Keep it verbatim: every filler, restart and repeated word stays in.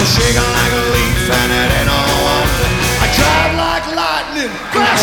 shaking like a leaf, and it ain't no wonder. I drive like lightning,